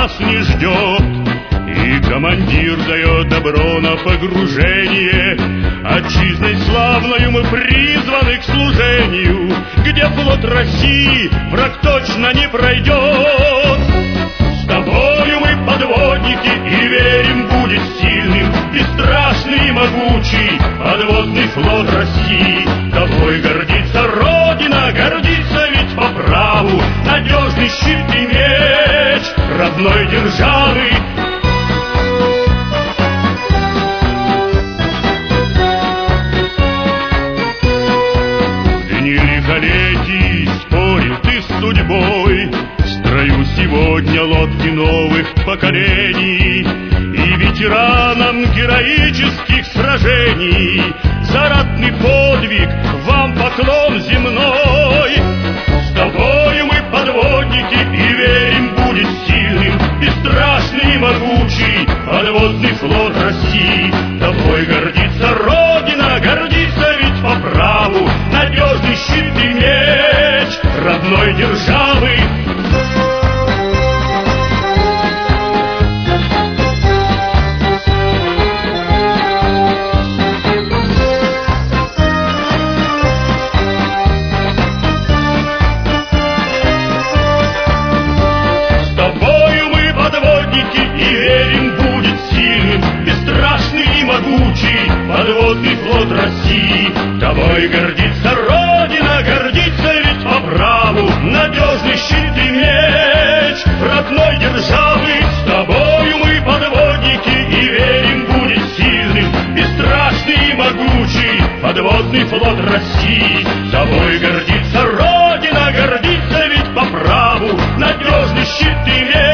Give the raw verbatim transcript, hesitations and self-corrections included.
нас не ждет. И командир дает добро на погружение. Отчизной славною мы призваны к служению, где флот России враг точно не пройдет. С тобою мы подводники и верим, будет сильным, бесстрашный и могучий подводный флот России. Тобой гордится Родина, гордится ведь по праву надежный щит и меч родной державы. Лихолетий спорил ты с судьбой, в строю сегодня лодки новых поколений. И ветеранам героических сражений за ратный подвиг вам поклон земной. С тобою мы подводники и верим, будет сильным, бесстрашный и могучий подводный флот России. Тобой гордится Родина, гордится ведь по праву надежный щит и меч родной державы. С тобою мы подводники и верим, будет сильным, бесстрашный и могучий подводный флот России. Тобой гордится Родина, гордится ведь по праву надежный щит и меч родной державы. С тобою мы подводники и верим, будет сильным, бесстрашный и могучий подводный флот России. Тобой гордится Родина, гордится ведь по праву надежный щит и меч